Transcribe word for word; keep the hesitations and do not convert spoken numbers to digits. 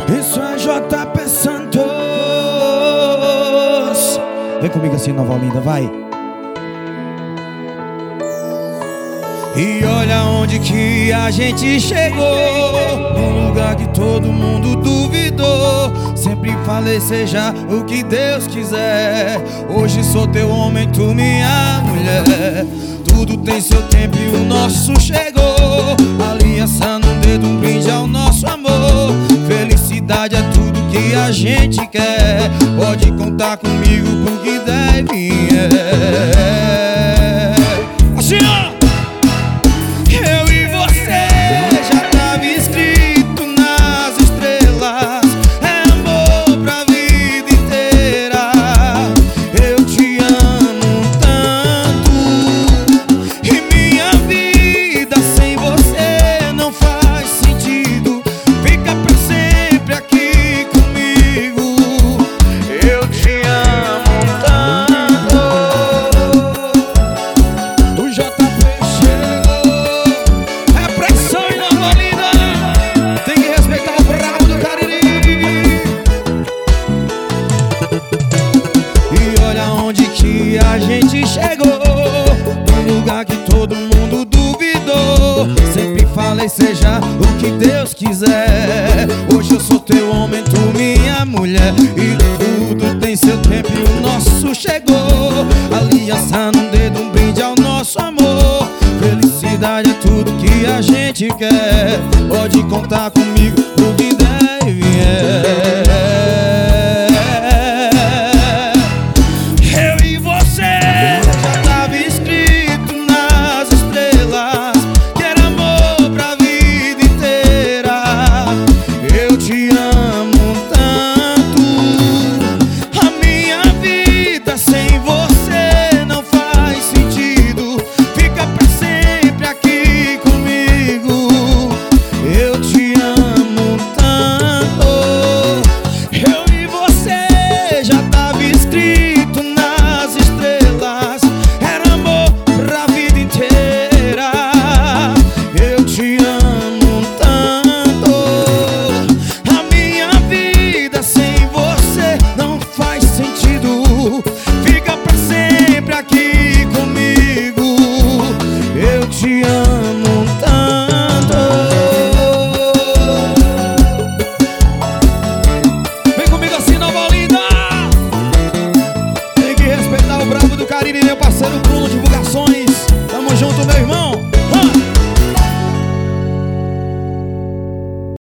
Isso é J P Santos. Vem comigo assim, Nova Olinda, vai. E olha onde que a gente chegou, num lugar que todo mundo duvidou. Sempre falei, seja o que Deus quiser. Hoje sou teu homem, tu minha mulher. Tudo tem seu tempo e o nosso chegou. Aliança num dedo, um brinde ao nosso amor. Felicidade é tudo que a gente quer. Pode contar comigo pro que der e vier. Assim, ó! A gente chegou num lugar que todo mundo duvidou. Sempre falei, seja o que Deus quiser. Hoje eu sou teu homem, tu minha mulher. E tudo tem seu tempo e o nosso chegou. Aliança num dedo, um brinde ao nosso amor. Felicidade é tudo que a gente quer. Pode contar comigo pro que der e vier. Te amo tanto. Vem comigo assim, Nova Olinda. Tem que respeitar o brabo do Caribe, meu parceiro Bruno Divulgações. Tamo junto, meu irmão.